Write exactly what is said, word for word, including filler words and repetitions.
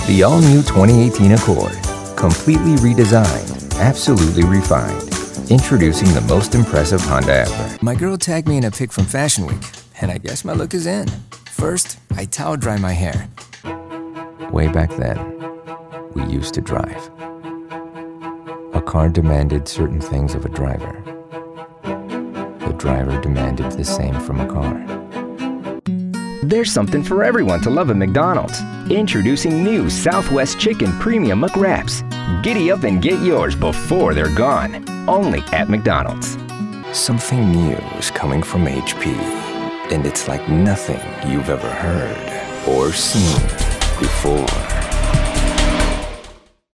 The all-new twenty eighteen Accord. Completely redesigned, absolutely refined. Introducing the most impressive Honda ever. My girl tagged me in a pic from Fashion Week, and I guess my look is in. First, I towel dry my hair. Way back then, we used to drive. A car demanded certain things of a driver. The driver demanded the same from a car. There's something for everyone to love at McDonald's. Introducing new Southwest Chicken Premium McWraps. Giddy up and get yours before they're gone. Only at McDonald's. Something new is coming from H P, and it's like nothing you've ever heard or seen before.